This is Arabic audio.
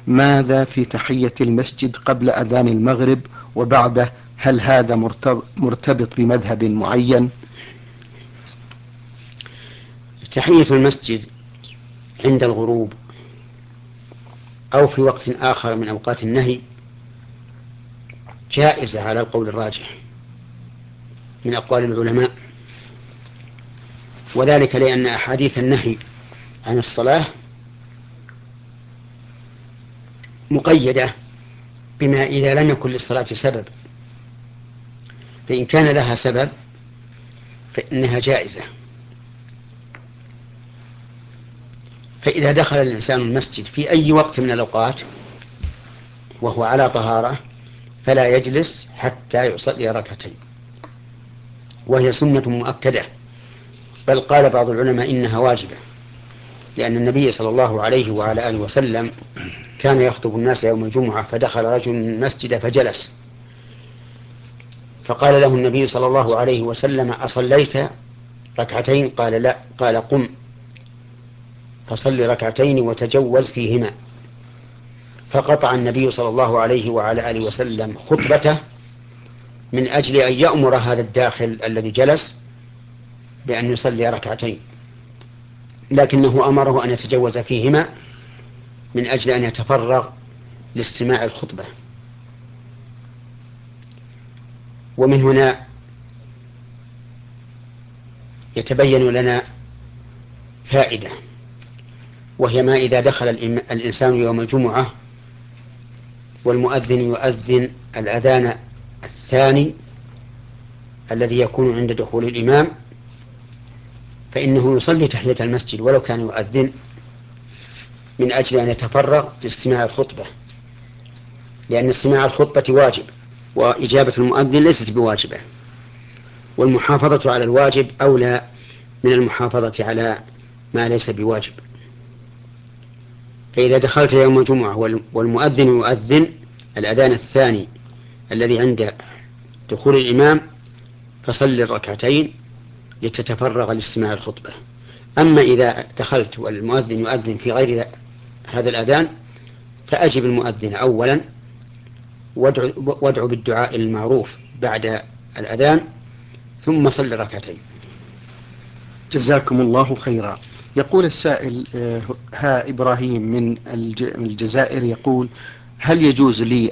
ماذا في تحية المسجد قبل أذان المغرب وبعده؟ هل هذا مرتبط بمذهب معين؟ تحية المسجد عند الغروب أو في وقت آخر من أوقات النهي جائزة على القول الراجح من أقوال العلماء، وذلك لأن أحاديث النهي عن الصلاة مقيدة بما إذا لم يكن للصلاة سبب، فإن كان لها سبب فإنها جائزة. فإذا دخل الإنسان المسجد في أي وقت من الأوقات وهو على طهارة فلا يجلس حتى يصلي ركعتين، وهي سنة مؤكدة، بل قال بعض العلماء إنها واجبة، لأن النبي صلى الله عليه وعلى آله وسلم كان يخطب الناس يوم الجمعة فدخل رجل من المسجد فجلس، فقال له النبي صلى الله عليه وسلم: أصليت ركعتين؟ قال: لا. قال: قم فصل ركعتين وتجوز فيهما. فقطع النبي صلى الله عليه وعلى آله وسلم خطبته من أجل أن يأمر هذا الداخل الذي جلس بأن يصلي ركعتين، لكنه أمره أن يتجوز فيهما من أجل أن يتفرغ لاستماع الخطبة. ومن هنا يتبين لنا فائدة، وهي ما إذا دخل الإنسان يوم الجمعة والمؤذن يؤذن الأذان الثاني الذي يكون عند دخول الإمام، فإنه يصلي تحية المسجد ولو كان يؤذن من أجل أن يتفرغ لاستماع الخطبة، لأن استماع الخطبة واجب وإجابة المؤذن ليست بواجبة، والمحافظة على الواجب أولى من المحافظة على ما ليس بواجب. فإذا دخلت يوم الجمعة والمؤذن يؤذن الأذان الثاني الذي عند دخول الإمام فصل الركعتين لتتفرغ لاستماع الخطبة. أما إذا دخلت والمؤذن يؤذن في غير هذا الأذان فأجب المؤذن أولا وادعو بالدعاء المعروف بعد الأذان ثم صل ركعتين. جزاكم الله خيرا. يقول السائل ها إبراهيم من الجزائر يقول: هل يجوز لي